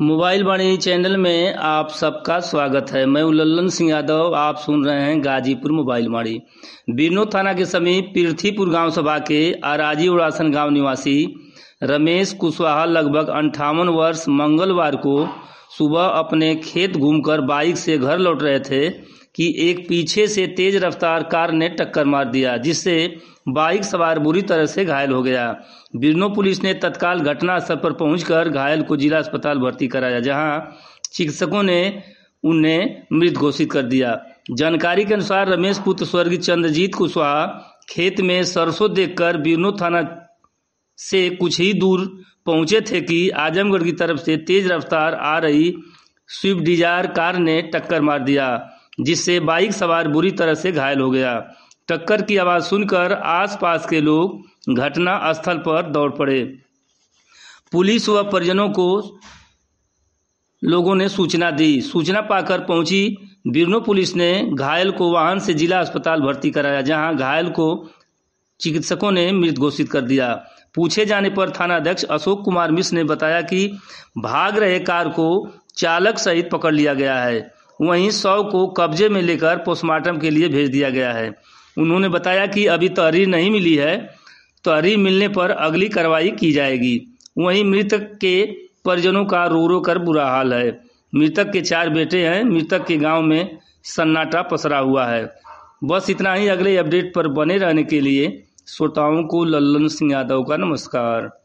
Mobile वाणी channel में आप सबका स्वागत है। मैं लल्लन सिंह यादव। आप सुन रहे हैं गाजीपुर मोबाइल वाणी। बिरनौर थाना के समीप पृथ्वीपुर गांव सभा के आराजी उड़ासन गांव निवासी रमेश कुशवाहा लगभग 58 वर्ष मंगलवार को सुबह अपने खेत घूमकर बाइक से घर लौट रहे थे कि एक पीछे से तेज रफ्तार कार ने टक्कर मार दिया, जिससे बाइक सवार बुरी तरह से घायल हो गया। बिरनौर पुलिस ने तत्काल घटनास्थल पर पहुंचकर घायल को जिला अस्पताल भर्ती कराया, जहां चिकित्सकों ने उन्हें मृत घोषित कर दिया। जानकारी के अनुसार रमेश पुत्र स्वर्गीय चंद्रजीत कुशवाहा खेत में सरसों देखकर बिरनौर थाना से कुछ ही दूर पहुंचे थे कि आजमगढ़ की तरफ से तेज रफ्तार आ रही स्विफ्ट डिजायर कार ने टक्कर मार दिया, जिससे बाइक सवार बुरी तरह से घायल हो गया। टक्कर की आवाज सुनकर आसपास के लोग घटना स्थल पर दौड़ पड़े। पुलिस व परिजनों को लोगों ने सूचना दी। सूचना पाकर पहुंची बिरनौर पुलिस ने घायल को वाहन से जिला अस्पताल भर्ती कराया, जहां घायल को चिकित्सकों ने मृत घोषित कर दिया। पूछे जाने पर थानाध्यक्ष अशोक कुमार मिश्र ने बताया कि भाग रहे कार को चालक सहित पकड़ लिया गया है। वहीं शव को कब्जे में लेकर पोस्टमार्टम के लिए भेज दिया गया है। उन्होंने बताया कि अभी तहरीर नहीं मिली है, तहरीर मिलने पर अगली कार्रवाई की जाएगी। वहीं मृतक के परिजनों का रो रो कर बुरा हाल है। मृतक के 4 बेटे हैं। मृतक के गांव में सन्नाटा पसरा हुआ है। बस इतना ही। अगले अपडेट पर बने रहने के लिए श्रोताओं को लल्लन सिंह यादव का नमस्कार।